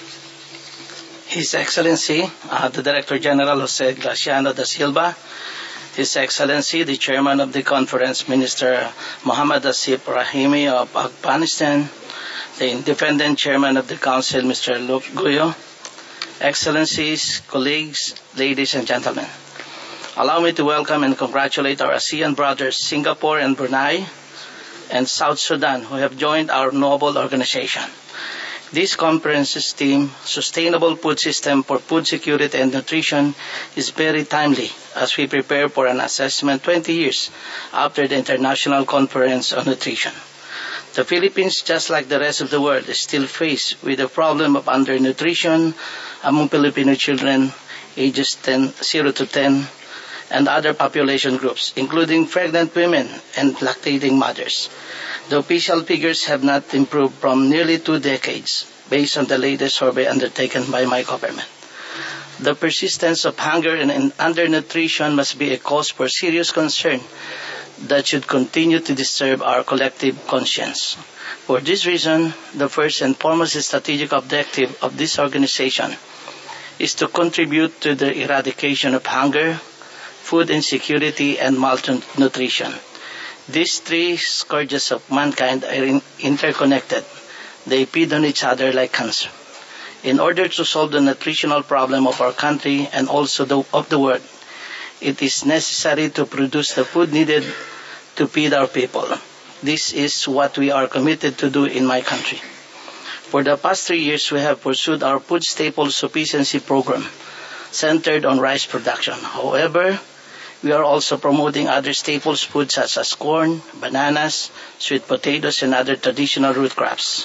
His Excellency, the Director General Jose Graciano da Silva, His Excellency, the Chairman of the Conference, Minister Muhammad Asif Rahimi of Afghanistan, the Independent Chairman of the Council, Mr. Luke Guyo, Excellencies, colleagues, ladies and gentlemen. Allow me to welcome and congratulate our ASEAN brothers, Singapore and Brunei, and South Sudan, who have joined our noble organization. This conference's theme, Sustainable Food System for Food Security and Nutrition, is very timely as we prepare for an assessment 20 years after the International Conference on Nutrition. The Philippines, just like the rest of the world, is still faced with the problem of undernutrition among Filipino children ages 0 to 10 and other population groups, including pregnant women and lactating mothers. The official figures have not improved from nearly 2 decades, based on the latest survey undertaken by my government. The persistence of hunger and undernutrition must be a cause for serious concern that should continue to disturb our collective conscience. For this reason, the first and foremost strategic objective of this organization is to contribute to the eradication of hunger, food insecurity, and malnutrition. These three scourges of mankind are interconnected. They feed on each other like cancer. In order to solve the nutritional problem of our country and also of the world, it is necessary to produce the food needed to feed our people. This is what we are committed to do in my country. For the past 3 years, we have pursued our food staple sufficiency program centered on rice production. However, we are also promoting other staples foods such as corn, bananas, sweet potatoes, and other traditional root crops.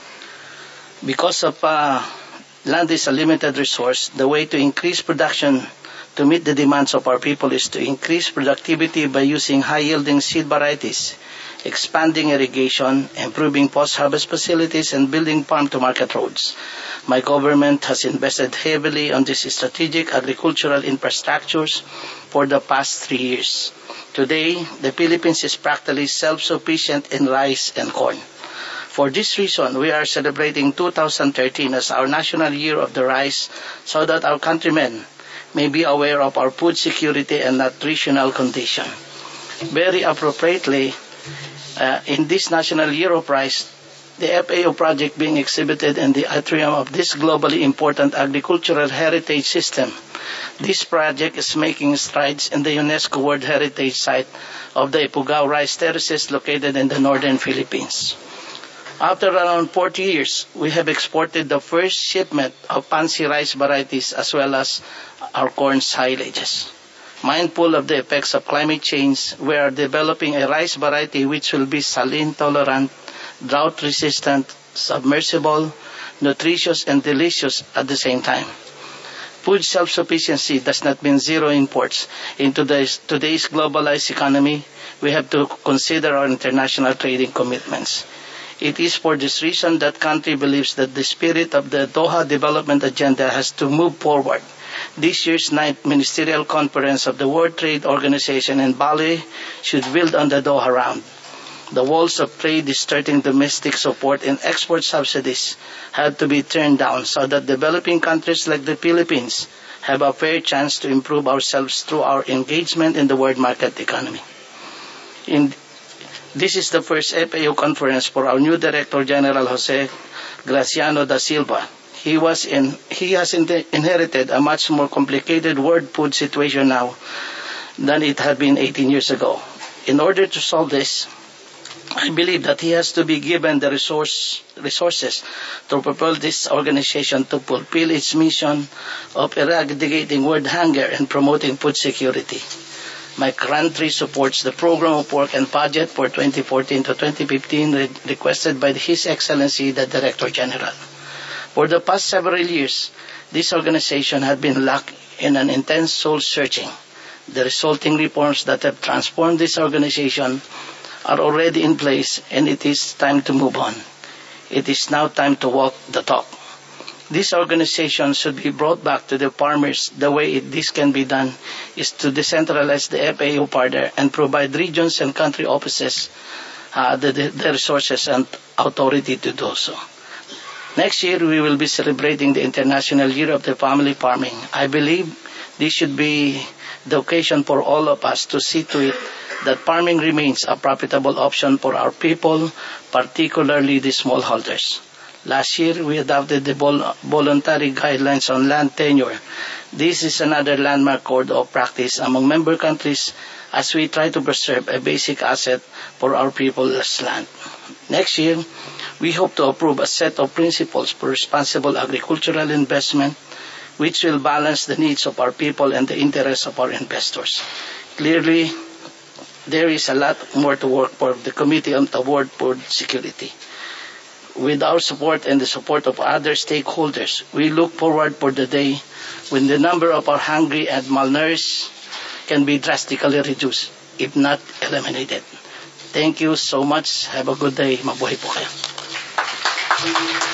Because of land is a limited resource, the way to increase production to meet the demands of our people is to increase productivity by using high-yielding seed varieties, expanding irrigation, improving post-harvest facilities, and building farm-to-market roads. My government has invested heavily on these strategic agricultural infrastructures for the past 3 years. Today, the Philippines is practically self-sufficient in rice and corn. For this reason, we are celebrating 2013 as our National Year of the Rice so that our countrymen may be aware of our food security and nutritional condition. Very appropriately, in this National Year of Rice, the FAO project being exhibited in the atrium of this globally important agricultural heritage system. This project is making strides in the UNESCO World Heritage Site of the Ifugao Rice Terraces located in the northern Philippines. After around 40 years, we have exported the first shipment of fancy rice varieties as well as our corn silages. Mindful of the effects of climate change, we are developing a rice variety which will be saline-tolerant, drought-resistant, submersible, nutritious, and delicious at the same time. Food self-sufficiency does not mean zero imports. In today's globalized economy, we have to consider our international trading commitments. It is for this reason that country believes that the spirit of the Doha Development Agenda has to move forward. This year's 9th Ministerial Conference of the World Trade Organization in Bali should build on the Doha Round. The walls of trade distorting domestic support and export subsidies have to be turned down so that developing countries like the Philippines have a fair chance to improve ourselves through our engagement in the world market economy. This is the first FAO conference for our new Director General Jose Graciano da Silva. He has inherited a much more complicated world food situation now than it had been 18 years ago. In order to solve this, I believe that he has to be given the resources to propel this organization to fulfill its mission of eradicating world hunger and promoting food security. My country supports the program of work and budget for 2014 to 2015 requested by His Excellency the Director General. For the past several years, this organization had been locked in an intense soul-searching. The resulting reforms that have transformed this organization are already in place, and it is time to move on. It is now time to walk the talk. This organization should be brought back to the farmers. The way this can be done is to decentralize the FAO further and provide regions and country offices the resources and authority to do so. Next year, we will be celebrating the International Year of the Family Farming. I believe this should be the occasion for all of us to see to it that farming remains a profitable option for our people, particularly the smallholders. Last year, we adopted the voluntary guidelines on land tenure. This is another landmark code of practice among member countries as we try to preserve a basic asset for our people's land. Next year, we hope to approve a set of principles for responsible agricultural investment which will balance the needs of our people and the interests of our investors. Clearly, there is a lot more to work for the Committee on World Food Security. With our support and the support of other stakeholders, we look forward for the day when the number of our hungry and malnourished can be drastically reduced, if not eliminated. Thank you so much. Have a good day. Mabuhay po kayo.